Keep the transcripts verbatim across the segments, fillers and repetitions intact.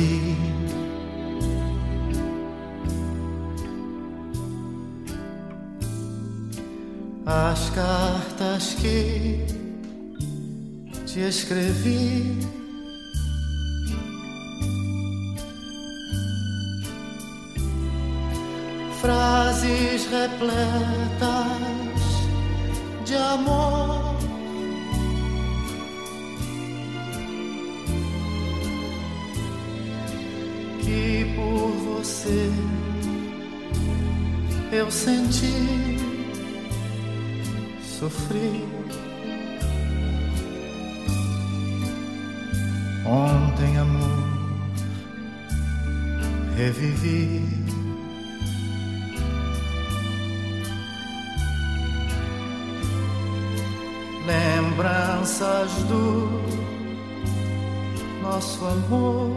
escrevi. As cartas que te escrevi, frases repletas de amor, que por você eu senti, sofri. Ontem, amor, revivi. Lembranças do nosso amor,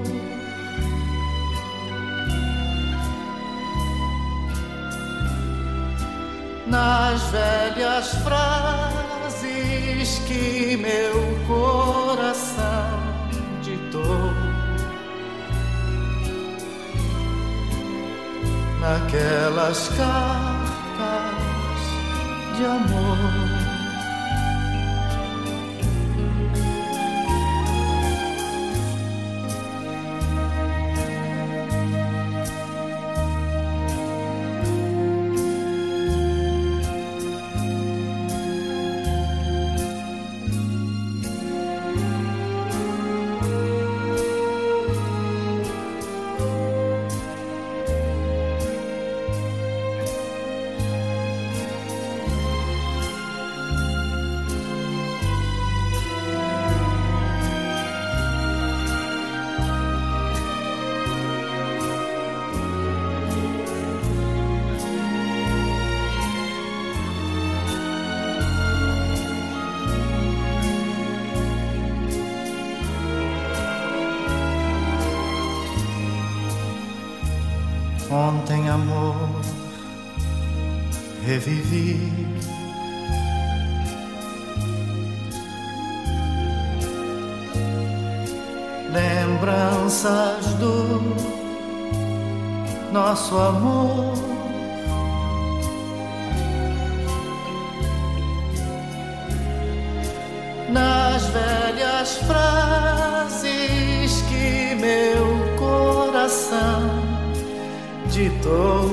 nas velhas frases que meu coração ditou, naquelas cartas de amor. Ontem, amor, revivi. Lembranças do nosso amor, nas velhas frases que meu coração ditou,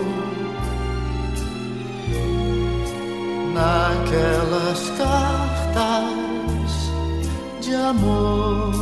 naquelas cartas de amor.